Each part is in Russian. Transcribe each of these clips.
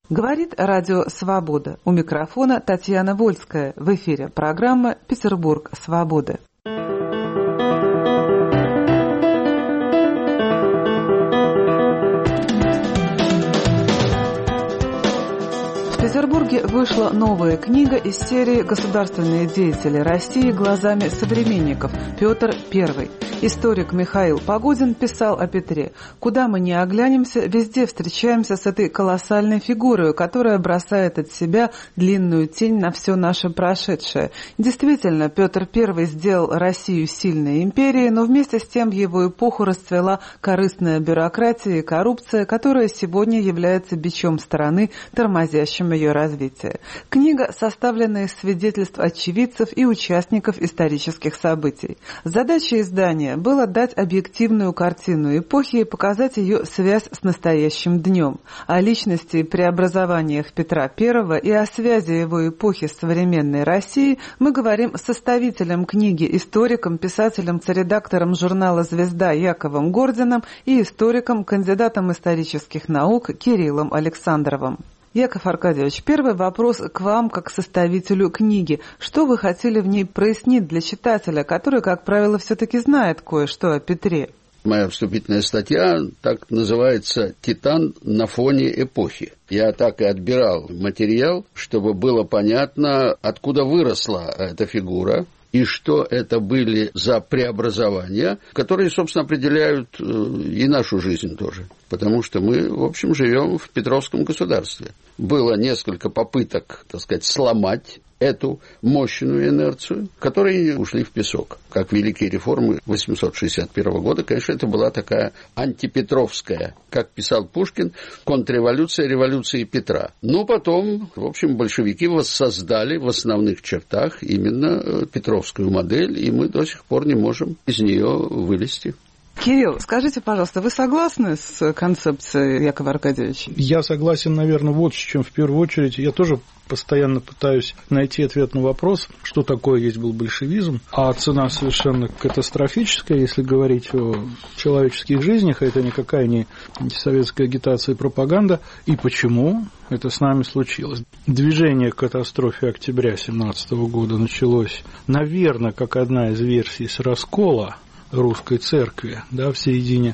Говорит радио «Свобода». У микрофона Татьяна Вольская. В эфире программа «Петербург свободы». В Петербурге вышла новая книга из серии «Государственные деятели России глазами современников» Петр I. Историк Михаил Погодин писал о Петре. Куда мы ни оглянемся, везде встречаемся с этой колоссальной фигурой, которая бросает от себя длинную тень на все наше прошедшее. Действительно, Петр I сделал Россию сильной империей, но вместе с тем в его эпоху расцвела корыстная бюрократия и коррупция, которая сегодня является бичом страны, тормозящим ее развитие. Книга составлена из свидетельств очевидцев и участников исторических событий. Задача издания было дать объективную картину эпохи и показать ее связь с настоящим днем. О личности и преобразованиях Петра I и о связи его эпохи с современной Россией мы говорим с составителем книги, историком, писателем, соредактором журнала «Звезда» Яковом Гординым и историком, кандидатом исторических наук Кириллом Александровым. Яков Аркадьевич, первый вопрос к вам, как составителю книги. Что вы хотели в ней прояснить для читателя, который, как правило, все-таки знает кое-что о Петре? Моя вступительная статья так называется «Титан на фоне эпохи». Я так и отбирал материал, чтобы было понятно, откуда выросла эта фигура, и что это были за преобразования, которые, собственно, определяют и нашу жизнь тоже. Потому что мы, в общем, живем в Петровском государстве. Было несколько попыток, так сказать, сломать эту мощную инерцию, которые ушли в песок. Как великие реформы 861 года, конечно, это была такая антипетровская, как писал Пушкин, контрреволюция революции Петра. Но потом, в общем, большевики воссоздали в основных чертах именно петровскую модель, и мы до сих пор не можем из нее вылезти. Кирилл, скажите, пожалуйста, вы согласны с концепцией Якова Аркадьевича? Я согласен, наверное, вот с чем в первую очередь. Я тоже постоянно пытаюсь найти ответ на вопрос, что такое есть был большевизм, а цена совершенно катастрофическая, если говорить о человеческих жизнях, а это никакая не антисоветская агитация и пропаганда, и почему это с нами случилось. Движение к катастрофе октября 1917 года началось, наверное, как одна из версий с раскола русской церкви, да, в середине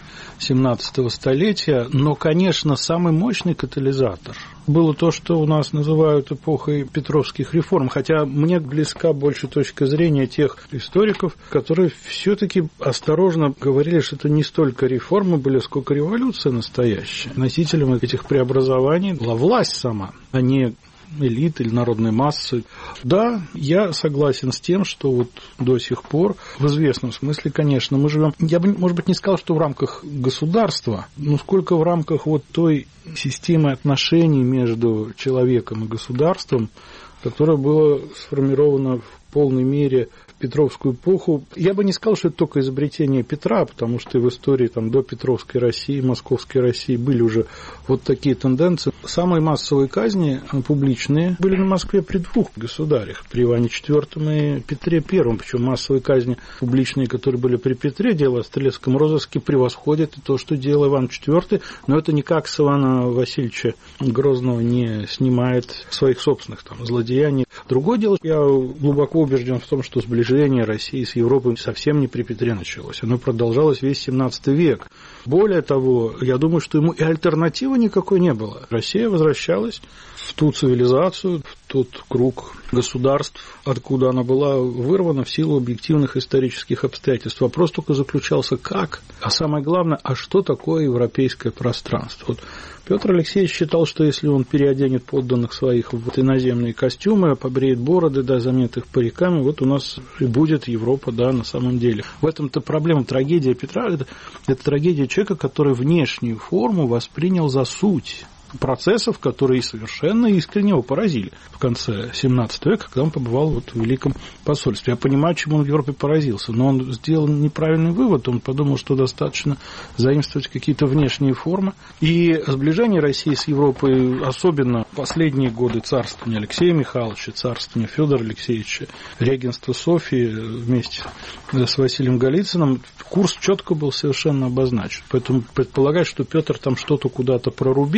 17 столетия, но, конечно, самый мощный катализатор было то, что у нас называют эпохой петровских реформ, хотя мне близка больше точка зрения тех историков, которые все-таки осторожно говорили, что это не столько реформы были, сколько революция настоящая. Носителем этих преобразований была власть сама, а не элит или народной массы. Да, я согласен с тем, что вот до сих пор, в известном смысле, конечно, мы живем, я бы, может быть, не сказал, что в рамках государства, но сколько в рамках вот той системы отношений между человеком и государством, которая была сформирована в полной мере в Петровскую эпоху. Я бы не сказал, что это только изобретение Петра, потому что и в истории там, до Петровской России, Московской России были уже вот такие тенденции. Самые массовые казни публичные были на Москве при двух государях, при Иване IV и Петре I. Причем массовые казни публичные, которые были при Петре, дело о стрелецком розыске, превосходит и то, что делал Иван IV, но это никак с Ивана Васильевича Грозного не снимает своих собственных там, злодеяний. Другое дело, я глубоко убежден в том, что сближение России с Европой совсем не при Петре началось. Оно продолжалось весь 17 век. Более того, я думаю, что ему и альтернативы никакой не было. Россия возвращалась в ту цивилизацию, в тот круг государств, откуда она была вырвана в силу объективных исторических обстоятельств. Вопрос только заключался как, а самое главное, а что такое европейское пространство. Вот Петр Алексеевич считал, что если он переоденет подданных своих в иноземные костюмы, побреет бороды, да, заменит их париками, вот у нас и будет Европа, да, на самом деле. В этом-то проблема, трагедия Петра, это трагедия человека, который внешнюю форму воспринял за суть процессов, которые совершенно искренне его поразили в конце 17 века, когда он побывал вот в Великом посольстве. Я понимаю, чему он в Европе поразился, но он сделал неправильный вывод. Он подумал, что достаточно заимствовать какие-то внешние формы. И сближение России с Европой, особенно последние годы царствования Алексея Михайловича, царствования Федора Алексеевича, регенства Софьи вместе с Василием Голицыным, курс четко был совершенно обозначен. Поэтому предполагать, что Петр там что-то куда-то прорубил,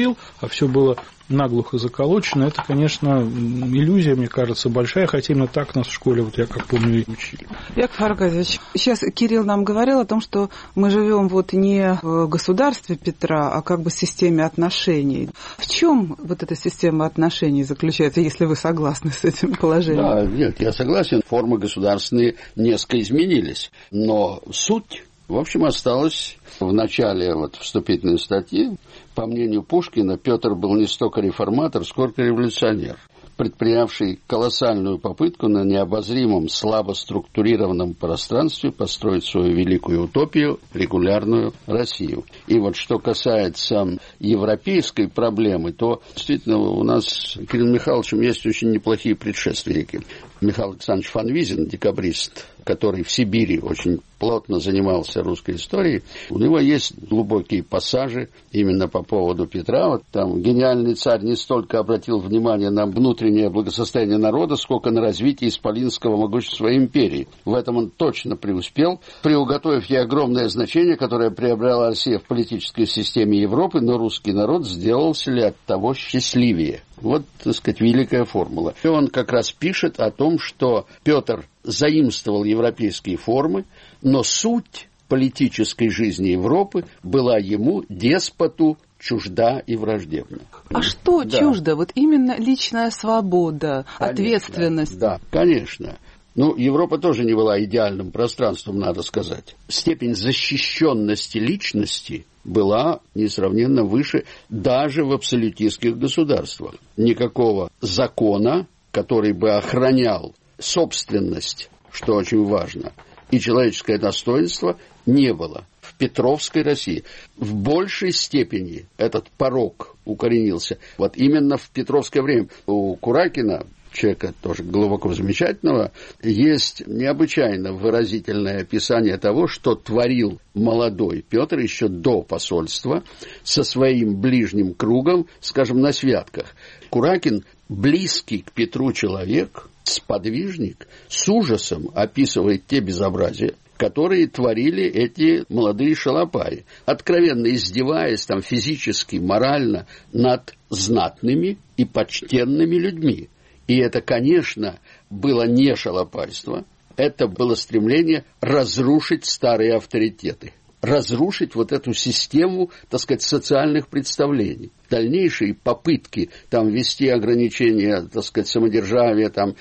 а все было наглухо заколочено, это, конечно, иллюзия, мне кажется, большая, хотя именно так нас в школе, вот я как помню, и учили. Яков Аркадьевич, сейчас Кирилл нам говорил о том, что мы живем вот не в государстве Петра, а как бы в системе отношений. В чем вот эта система отношений заключается, если вы согласны с этим положением? Да, нет, я согласен, формы государственные несколько изменились, но суть, в общем, осталась в начале вступительной статьи. По мнению Пушкина, Петр был не столько реформатор, сколько революционер, предпринявший колоссальную попытку на необозримом, слабо структурированном пространстве построить свою великую утопию, регулярную Россию. И вот что касается европейской проблемы, то действительно у нас с Кириллом Михайловичем есть очень неплохие предшественники. Михаил Александрович Фанвизин, декабрист, который в Сибири очень плотно занимался русской историей, у него есть глубокие пассажи именно по поводу Петра. Вот там гениальный царь не столько обратил внимание на внутреннее благосостояние народа, сколько на развитие исполинского могущества империи. В этом он точно преуспел, приуготовив ей огромное значение, которое приобрела Россия в политической системе Европы, но русский народ сделался ли от того счастливее? Вот, так сказать, великая формула. И он как раз пишет о том, что Петр заимствовал европейские формы, но суть политической жизни Европы была ему, деспоту, чужда и враждебна. А что чуждо? Вот именно личная свобода, конечно, ответственность. Да, конечно. Европа тоже не была идеальным пространством, надо сказать. Степень защищенности личности была несравненно выше даже в абсолютистских государствах. Никакого закона, который бы охранял собственность, что очень важно, и человеческое достоинство, не было. В Петровской России в большей степени этот порок укоренился. Вот именно в Петровское время. У Куракина, человека тоже глубоко замечательного, есть необычайно выразительное описание того, что творил молодой Петр еще до посольства со своим ближним кругом, скажем, на святках. Куракин, близкий к Петру человек, сподвижник, с ужасом описывает те безобразия, которые творили эти молодые шалопаи, откровенно издеваясь там физически, морально над знатными и почтенными людьми. И это, конечно, было не шалопайство, это было стремление разрушить старые авторитеты, разрушить вот эту систему, так сказать, социальных представлений. Дальнейшие попытки там ввести ограничения, так сказать, самодержавия, там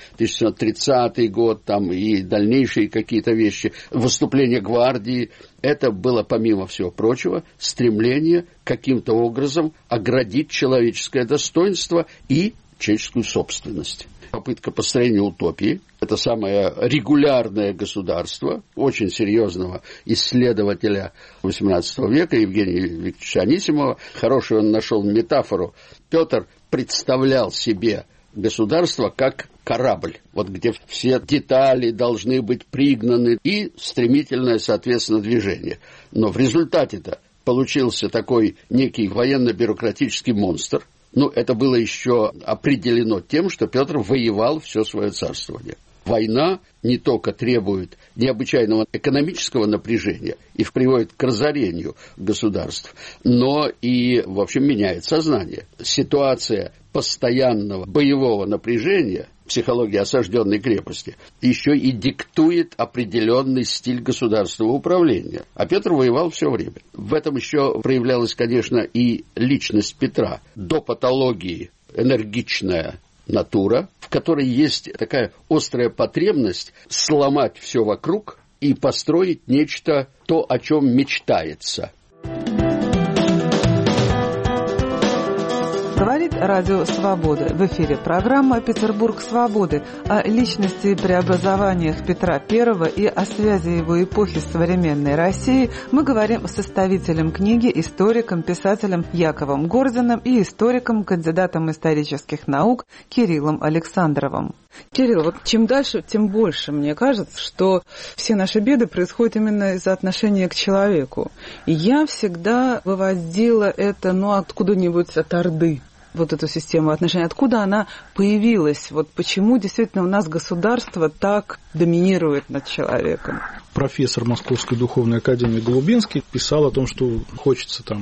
1930 год, там и дальнейшие какие-то вещи, выступления гвардии, это было, помимо всего прочего, стремление каким-то образом оградить человеческое достоинство и человеческую собственность. Попытка построения утопии, это самое регулярное государство очень серьезного исследователя XVIII века Евгения Викторовича Анисимова. Хорошую он нашел метафору. Петр представлял себе государство как корабль, вот где все детали должны быть пригнаны и стремительное, соответственно, движение. Но в результате-то получился такой некий военно-бюрократический монстр. Это было еще определено тем, что Петр воевал все свое царствование. Война не только требует необычайного экономического напряжения и приводит к разорению государств, но и, в общем, меняет сознание. Ситуация постоянного боевого напряжения, психология осажденной крепости, еще и диктует определенный стиль государственного управления. А Петр воевал все время. В этом еще проявлялась, конечно, и личность Петра. До патологии энергичная натура, в которой есть такая острая потребность сломать все вокруг и построить нечто, то, о чем мечтается. Говорит Радио Свобода. В эфире программа «Петербург свободы» о личности и преобразованиях Петра I и о связи его эпохи с современной Россией. Мы говорим с составителем книги, историком, писателем Яковом Гординым и историком, кандидатом исторических наук Кириллом Александровым. Кирилл, вот чем дальше, тем больше, мне кажется, что все наши беды происходят именно из-за отношения к человеку. И я всегда выводила это, откуда-нибудь от Орды, вот эту систему отношений. Откуда она появилась? Вот почему действительно у нас государство так доминирует над человеком? Профессор Московской духовной академии Голубинский писал о том, что хочется там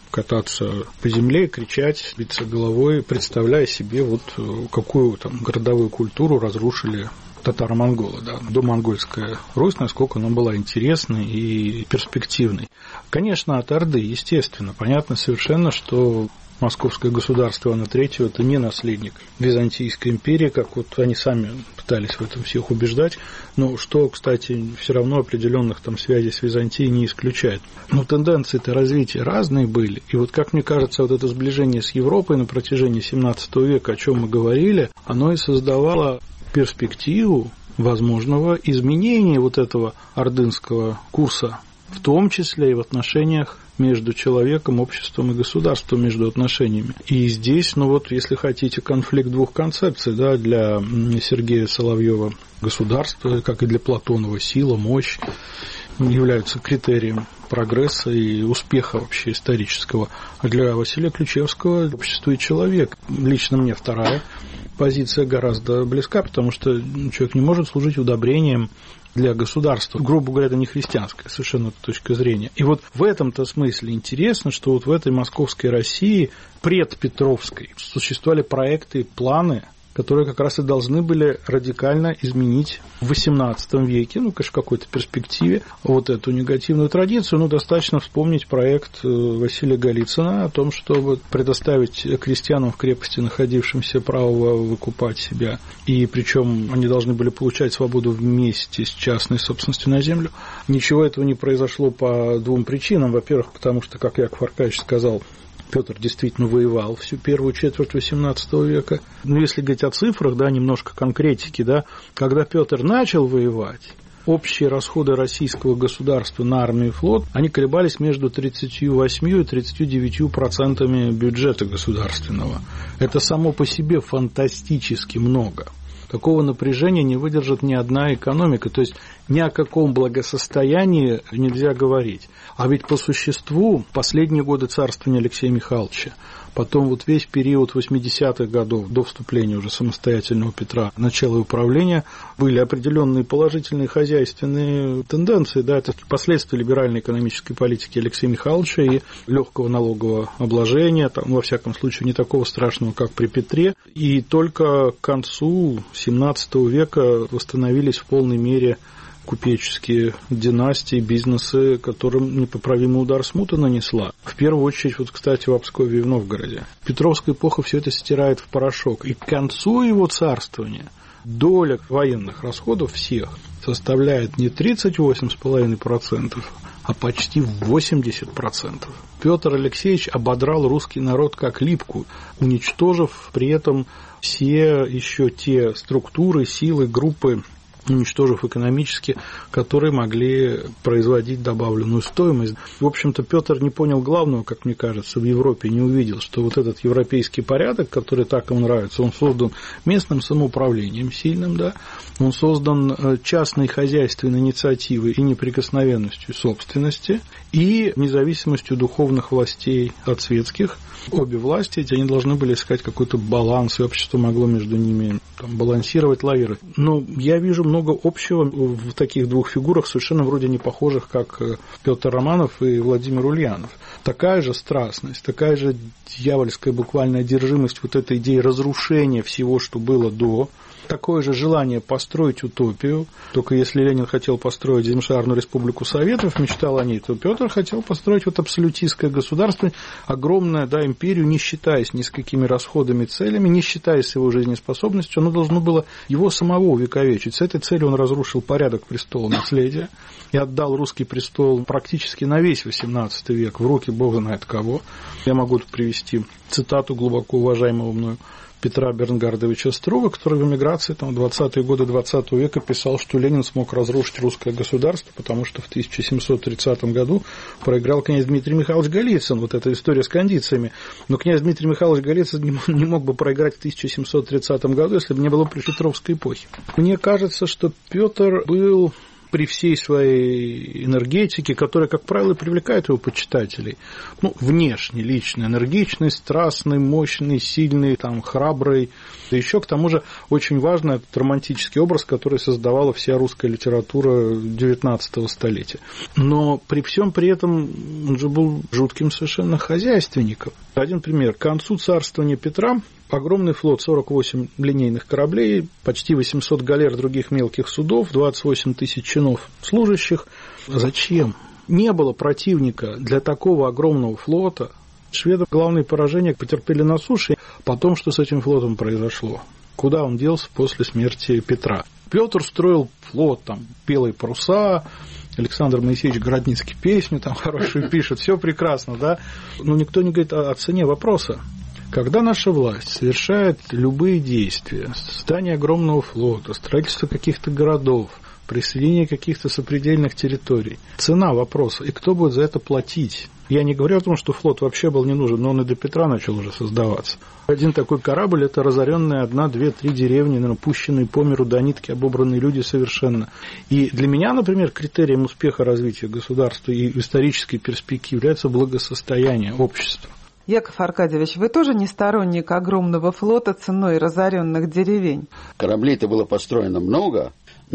кататься по земле, кричать, биться головой, представляя себе, вот какую там городовую культуру разрушили татаро-монголы, да, домонгольская Русь, насколько она была интересной и перспективной. Конечно, от Орды, естественно, понятно совершенно, что Московское государство Иоанна III – это не наследник Византийской империи, как вот они сами пытались в этом всех убеждать, но что, кстати, все равно определенных там связей с Византией не исключает. Но тенденции-то развития разные были, и вот, как мне кажется, вот это сближение с Европой на протяжении XVII века, о чем мы говорили, оно и создавало перспективу возможного изменения вот этого ордынского курса, в том числе и в отношениях между человеком, обществом и государством, между отношениями. И здесь, ну вот, если хотите, конфликт двух концепций, да, для Сергея Соловьева государство, как и для Платонова, сила, мощь являются критерием прогресса и успеха вообще исторического. А для Василия Ключевского общество и человек. Лично мне вторая позиция гораздо близка, потому что человек не может служить удобрением для государства. Грубо говоря, это не христианская совершенно точка зрения. И вот в этом-то смысле интересно, что вот в этой московской России, предпетровской, существовали проекты, планы, которые как раз и должны были радикально изменить в XVIII веке, ну, конечно, в какой-то перспективе, вот эту негативную традицию. Ну, достаточно вспомнить проект Василия Голицына о том, чтобы предоставить крестьянам в крепости, находившимся, право выкупать себя, и причем они должны были получать свободу вместе с частной собственностью на землю. Ничего этого не произошло по двум причинам. Во-первых, потому что, как Яков Аркадьевич сказал, Петр действительно воевал всю первую четверть XVIII века. Но если говорить о цифрах, да, немножко конкретики, да, когда Петр начал воевать, общие расходы российского государства на армию и флот, они колебались между 38 и 39% бюджета государственного. Это само по себе фантастически много. Такого напряжения не выдержит ни одна экономика, то есть ни о каком благосостоянии нельзя говорить. А ведь по существу последние годы царствования Алексея Михайловича, потом вот весь период 80-х годов до вступления уже самостоятельного Петра, начала управления, были определенные положительные хозяйственные тенденции, да, это последствия либеральной экономической политики Алексея Михайловича и легкого налогового обложения, там, во всяком случае, не такого страшного, как при Петре, и только к концу XVII века восстановились в полной мере купеческие династии, бизнесы, которым непоправимый удар смута нанесла. В первую очередь, вот, кстати, в Пскове и в Новгороде. Петровская эпоха все это стирает в порошок. И к концу его царствования доля военных расходов всех составляет не 38,5%, а почти 80%. Петр Алексеевич ободрал русский народ как липку, уничтожив при этом все еще те структуры, силы, группы, уничтожив экономически, которые могли производить добавленную стоимость. В общем-то, Петр не понял главного, как мне кажется, в Европе, не увидел, что вот этот европейский порядок, который так ему нравится, он создан местным самоуправлением сильным, да, он создан частной хозяйственной инициативой и неприкосновенностью собственности и независимостью духовных властей от светских. Обе власти, они должны были искать какой-то баланс, и общество могло между ними там балансировать, лавировать. Но я вижу много общего в таких двух фигурах, совершенно вроде не похожих, как Петр Романов и Владимир Ульянов. Такая же страстность, такая же дьявольская буквально одержимость вот этой идеи разрушения всего, что было до, такое же желание построить утопию. Только если Ленин хотел построить Земшарную республику Советов, мечтал о ней, то Петр хотел построить вот абсолютистское государство, огромное, да, империю, не считаясь ни с какими расходами, целями, не считаясь его жизнеспособностью. Оно должно было его самого увековечить. С этой целью он разрушил порядок престола наследия и отдал русский престол практически на весь XVIII век в руки бог знает кого. Я могу привести цитату глубоко уважаемого мною Петра Бернгардовича Струва, который в эмиграции там, в 20-е годы XX века писал, что Ленин смог разрушить русское государство, потому что в 1730 году проиграл князь Дмитрий Михайлович Голицын. Вот эта история с кондициями. Но князь Дмитрий Михайлович Голицын не мог бы проиграть в 1730 году, если бы не было при Петровской эпохи. Мне кажется, что Петр был при всей своей энергетике, которая, как правило, привлекает его почитателей. Внешне, лично, энергичный, страстный, мощный, сильный, храбрый. Да еще, к тому же, очень важный этот романтический образ, который создавала вся русская литература XIX столетия. Но при всем при этом он же был жутким совершенно хозяйственником. Один пример. К концу царствования Петра огромный флот, 48 линейных кораблей, почти 800 галер других мелких судов, 28 тысяч чинов служащих. Зачем? Не было противника для такого огромного флота. Шведы главные поражения потерпели на суше. Потом, что с этим флотом произошло? Куда он делся после смерти Петра? Петр строил флот, белые паруса, Александр Моисеевич Городницкий песню хорошую пишет, все прекрасно, да? Но никто не говорит о цене вопроса. Когда наша власть совершает любые действия, создание огромного флота, строительство каких-то городов, присоединение каких-то сопредельных территорий, цена вопроса, и кто будет за это платить? Я не говорю о том, что флот вообще был не нужен, но он и до Петра начал уже создаваться. Один такой корабль – это разоренные 1, 2, 3 деревни, наверное, пущенные по миру до нитки, обобранные люди совершенно. И для меня, например, критерием успеха развития государства и исторической перспективы является благосостояние общества. Яков Аркадьевич, вы тоже не сторонник огромного флота ценой разоренных деревень? Кораблей-то было построено много,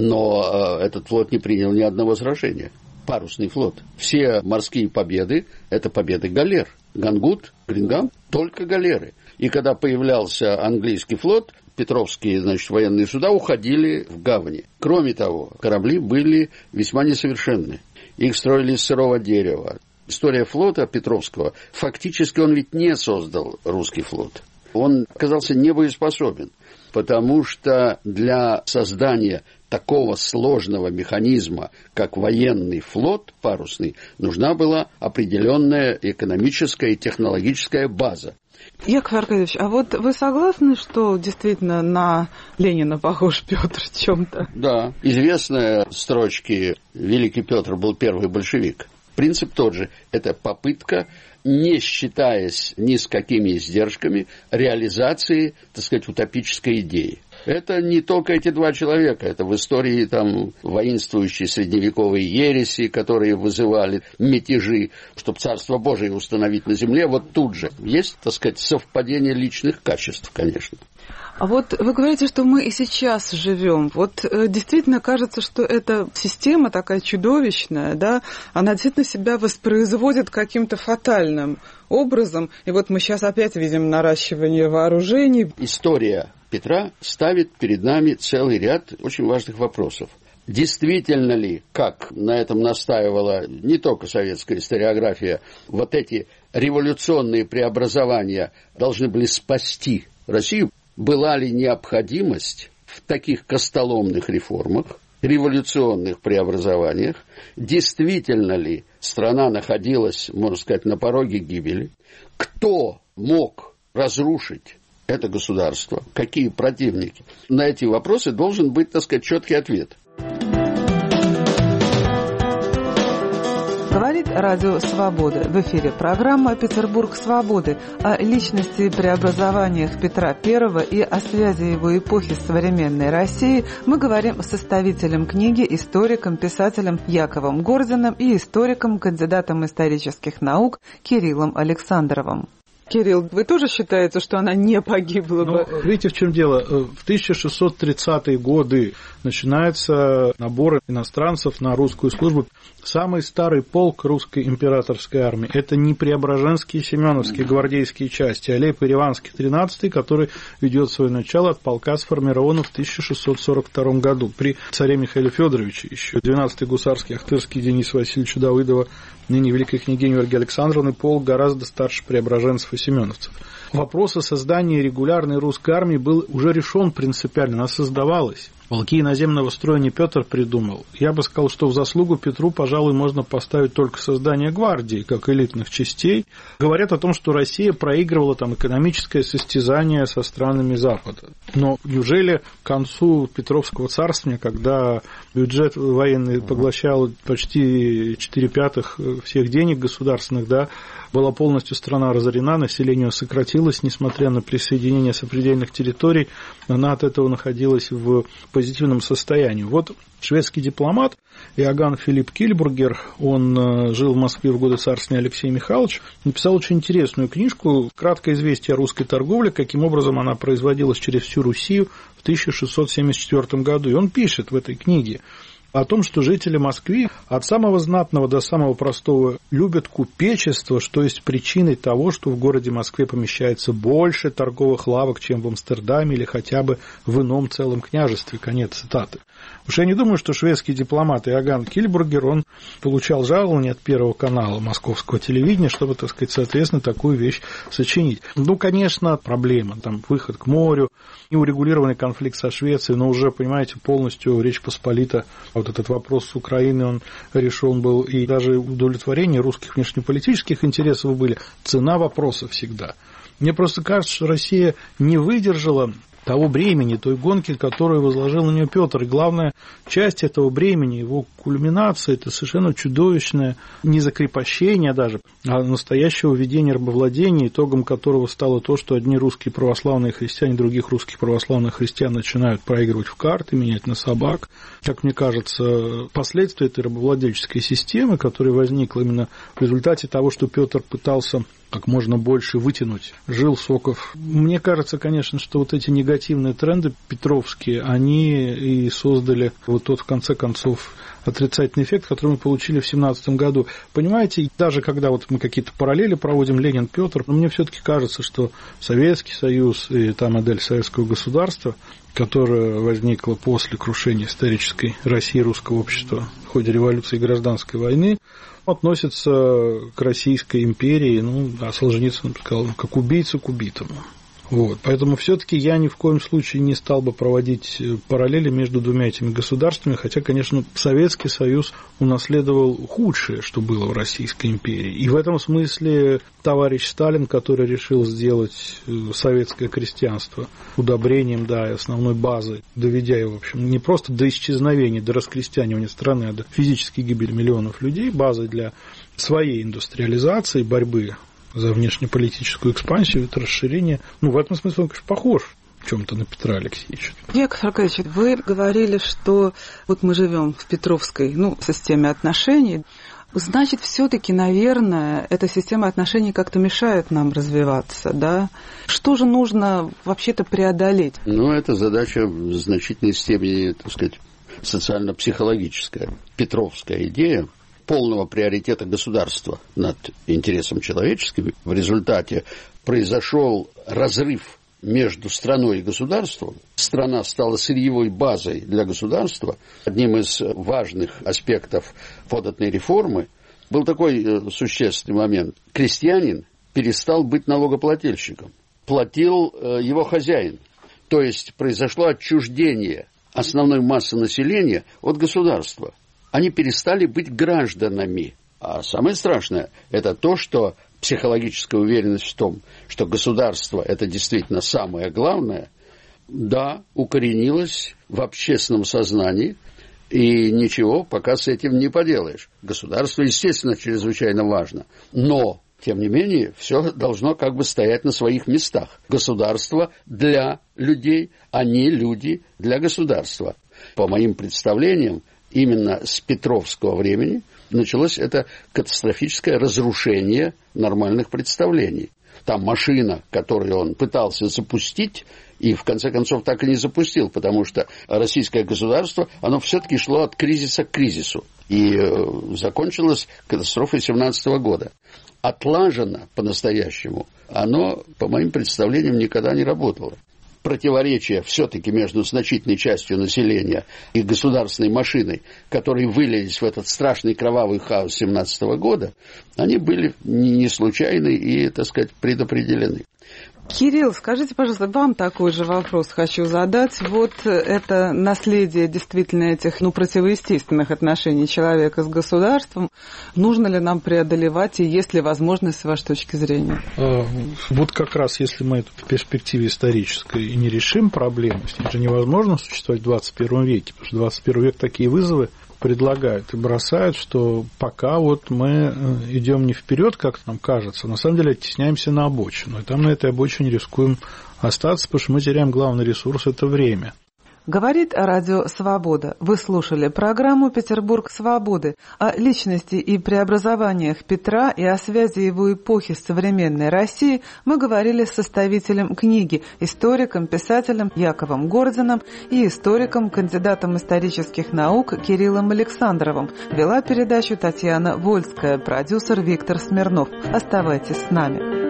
но этот флот не принял ни одного сражения. Парусный флот. Все морские победы – это победы галер. Гангут, Грингам – только галеры. И когда появлялся английский флот, петровские, военные суда уходили в гавани. Кроме того, корабли были весьма несовершенны. Их строили из сырого дерева. История флота Петровского, фактически он ведь не создал русский флот. Он оказался небоеспособен, потому что для создания такого сложного механизма, как военный флот парусный, нужна была определенная экономическая и технологическая база. Яков Аркадьевич, а вот вы согласны, что действительно на Ленина похож Петр в чем-то? Да, известные строчки «Великий Петр был первый большевик». Принцип тот же. Это попытка, не считаясь ни с какими издержками, реализации, утопической идеи. Это не только эти два человека. Это в истории воинствующие средневековые ереси, которые вызывали мятежи, чтобы Царство Божие установить на земле. Вот тут же есть, совпадение личных качеств, конечно. А вот вы говорите, что мы и сейчас живем. Вот действительно кажется, что эта система такая чудовищная, да, она действительно себя воспроизводит каким-то фатальным образом. И вот мы сейчас опять видим наращивание вооружений. История Петра ставит перед нами целый ряд очень важных вопросов. Действительно ли, как на этом настаивала не только советская историография, вот эти революционные преобразования должны были спасти Россию? Была ли необходимость в таких костоломных реформах, революционных преобразованиях? Действительно ли страна находилась, можно сказать, на пороге гибели? Кто мог разрушить это государство? Какие противники? На эти вопросы должен быть, четкий ответ. Говорит Радио Свобода. В эфире программа «Петербург свободы» о личности и преобразованиях Петра I и о связи его эпохи с современной Россией мы говорим с составителем книги, историком, писателем Яковом Гординым и историком, кандидатом исторических наук Кириллом Александровым. Кирилл, вы тоже считаете, что она не погибла бы? Видите, в чем дело? В 1630-е годы начинается набор иностранцев на русскую службу. Самый старый полк русской императорской армии – это не Преображенские, Семеновские гвардейские части, а Лейб-Ереванский 13-й, который ведет свое начало от полка, сформированного в 1642 году при царе Михаиле Федоровиче. Еще 12-й гусарский Ахтырский Денис Васильевич Давыдова, ныне великой княгини Ольги Александровны, полк гораздо старше преображенцев и семеновцев. Вопрос о создании регулярной русской армии был уже решен принципиально, она создавалась. Полки иноземного строя не Петр придумал. Я бы сказал, что в заслугу Петру, пожалуй, можно поставить только создание гвардии, как элитных частей. Говорят о том, что Россия проигрывала экономическое состязание со странами Запада. Но неужели к концу Петровского царствования, когда бюджет военный поглощал почти 4/5 всех денег государственных, да, была полностью страна разорена, население сократилось, несмотря на присоединение сопредельных территорий, она от этого находилась в позитивному состоянию. Вот шведский дипломат Иоганн Филипп Кильбургер, он жил в Москве в годы царствования Алексея Михайловича, написал очень интересную книжку «Краткое известие о русской торговле», каким образом она производилась через всю Руссию в 1674 году. И он пишет в этой книге о том, что жители Москвы от самого знатного до самого простого любят купечество, что есть причиной того, что в городе Москве помещается больше торговых лавок, чем в Амстердаме или хотя бы в ином целом княжестве. Конец цитаты. Уж я не думаю, что шведский дипломат Иоганн Кильбургер, он получал жалование от Первого канала московского телевидения, чтобы, так сказать, соответственно, такую вещь сочинить. Ну, конечно, проблема, там, выход к морю, неурегулированный конфликт со Швецией, но уже, понимаете, полностью Речь Посполита, вот этот вопрос с Украиной, он решен был, и даже удовлетворение русских внешнеполитических интересов были. Цена вопроса всегда. Мне просто кажется, что Россия не выдержала того бремени, той гонки, которую возложил на нее Петр. И главная часть этого бремени, его кульминация, это совершенно чудовищное не закрепощение даже, а настоящего ведения рабовладения, итогом которого стало то, что одни русские православные христиане, других русских православных христиан начинают проигрывать в карты, менять на собак. Как мне кажется, последствия этой рабовладельческой системы, которая возникла именно в результате того, что Петр пытался как можно больше вытянуть жил соков. Мне кажется, конечно, что вот эти негативные тренды петровские, они и создали вот тот, в конце концов, отрицательный эффект, который мы получили в 17 году. Понимаете, даже когда вот мы какие-то параллели проводим, Ленин, Петр, но мне все-таки кажется, что Советский Союз и та модель советского государства, которая возникла после крушения исторической России, русского общества в ходе революции и гражданской войны, относится к Российской империи, а Солженицын сказал, как убийца к убитому. Вот. Поэтому все-таки я ни в коем случае не стал бы проводить параллели между двумя этими государствами, хотя, конечно, Советский Союз унаследовал худшее, что было в Российской империи. И в этом смысле товарищ Сталин, который решил сделать советское крестьянство удобрением, да, и основной базой, доведя его, в общем, не просто до исчезновения, до раскрестьянивания страны, а до физической гибели миллионов людей, базой для своей индустриализации, борьбы за внешнеполитическую экспансию, это расширение. В этом смысле он, конечно, похож в чем-то на Петра Алексеевича. Яков Аркадьевич, вы говорили, что вот мы живем в Петровской, системе отношений. Значит, все-таки, наверное, эта система отношений как-то мешает нам развиваться, да? Что же нужно вообще-то преодолеть? Это задача в значительной степени, так сказать, социально-психологическая. Петровская идея полного приоритета государства над интересом человеческим. В результате произошел разрыв между страной и государством. Страна стала сырьевой базой для государства. Одним из важных аспектов податной реформы был такой существенный момент. Крестьянин перестал быть налогоплательщиком. Платил его хозяин. То есть произошло отчуждение основной массы населения от государства. Они перестали быть гражданами. А самое страшное – это то, что психологическая уверенность в том, что государство – это действительно самое главное, да, укоренилась в общественном сознании, и ничего пока с этим не поделаешь. Государство, естественно, чрезвычайно важно, но, тем не менее, все должно как бы стоять на своих местах. Государство для людей, а не люди для государства. По моим представлениям, именно с Петровского времени началось это катастрофическое разрушение нормальных представлений. Там машина, которую он пытался запустить, и в конце концов так и не запустил, потому что российское государство, оно все-таки шло от кризиса к кризису. И закончилось катастрофой 17 года. Отлажено по-настоящему, оно, по моим представлениям, никогда не работало. Противоречия все-таки между значительной частью населения и государственной машиной, которые вылились в этот страшный кровавый хаос 17 года, они были не случайны и, так сказать, предопределены. Кирилл, скажите, пожалуйста, вам такой же вопрос хочу задать. Вот это наследие действительно этих противоестественных отношений человека с государством. Нужно ли нам преодолевать, и есть ли возможность, с вашей точки зрения? Вот как раз, если мы это в перспективе исторической и не решим проблему, с ней же невозможно существовать в 21 веке, потому что 21 век такие вызовы предлагают и бросают, что пока вот мы идем не вперед, как нам кажется, на самом деле оттесняемся на обочину. И там на этой обочине рискуем остаться, потому что мы теряем главный ресурс – это время. Говорит Радио Свобода. Вы слушали программу «Петербург свободы» о личности и преобразованиях Петра и о связи его эпохи с современной Россией. Мы говорили с составителем книги, историком, писателем Яковом Гординым и историком, кандидатом исторических наук Кириллом Александровым. Вела передачу Татьяна Вольская, продюсер Виктор Смирнов. Оставайтесь с нами.